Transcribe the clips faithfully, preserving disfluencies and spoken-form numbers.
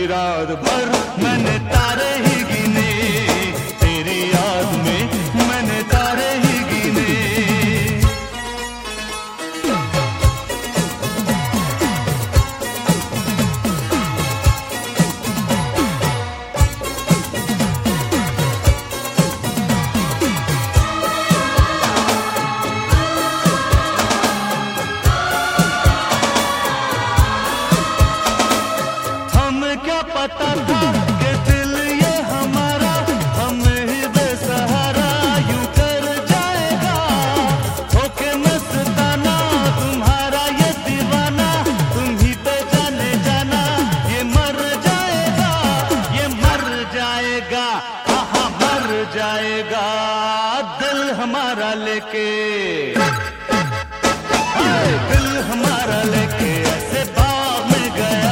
रात भर मैंने तारे ही गिने, तेरी याद में मैंने तारे ही गिने। क्या पता था कि दिल ये हमारा हमें ही बेसहारा यूं कर जाएगा, होके मस्ताना तुम्हारा ये दीवाना, तुम ही पे जाने जाना ये मर जाएगा, ये मर जाएगा, हाँ मर जाएगा दिल हमारा लेके, दिल हमारा लेके ऐसे बाग में गया,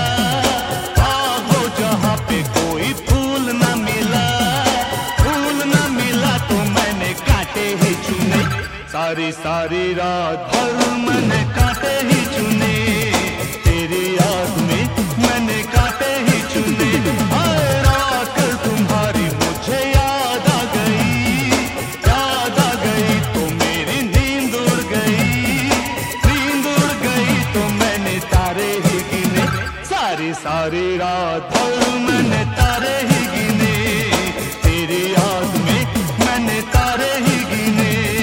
कोई फूल ना मिला, फूल ना मिला तो मैंने कांटे ही चुने, सारी सारी रात भर मैंने कांटे ही चुने, तेरी याद में मैंने कांटे ही चुने। हर रात कल तुम्हारी मुझे याद आ गई, याद आ गई तो मेरी नींद उड़ गई, नींद उड़ गई तो मैंने तारे ही गिने, सारी सारी रात भर मैंने तारे ही गिने, तेरी याद में मैंने तारे ही गिने।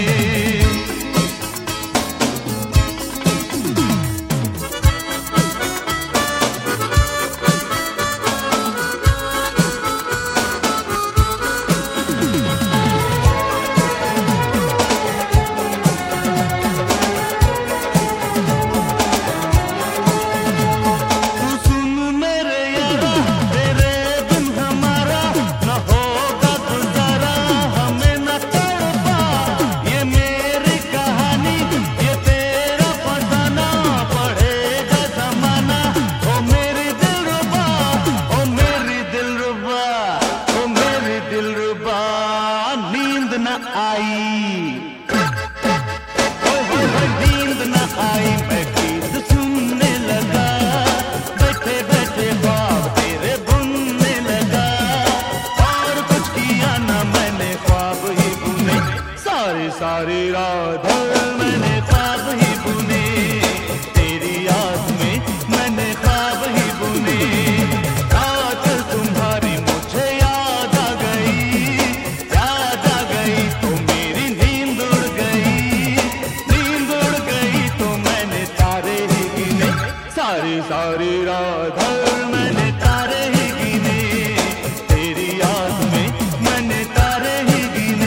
नींद न आई मैं गीत सुनने लगा, बैठे बैठे ख्वाब तेरे बुनने लगा, और कुछ किया ना मैंने ख्वाब ही बुने, सारी सारी रात मैंने ख्वाब ही बुने, तेरी याद में मैंने ख्वाब ही बुने। रात तुम्हारी मुझे याद आ गई, याद आ गई तो मेरी नींद उड़ गई, नींद उड़ गई तो मैंने तारे ही गिने, सारी सारी रात मैंने तारे ही गिने, तेरी याद में मैंने तारे ही गिने।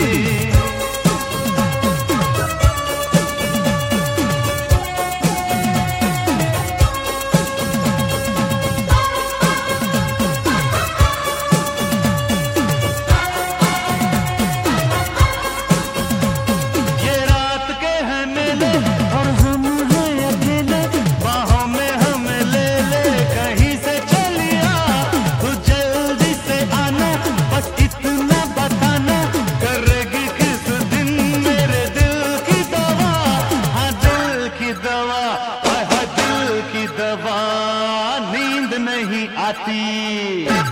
ये रात के हैं मेले और हम हैं अकेले, बाहों में हमें ले ले कहीं से चलिया, तू जल्दी से आना बस इतना बताना, करेगी किस दिन मेरे दिल की दवा, हाँ दिल की दवा, हाँ दिल की दवा, नींद नहीं आती।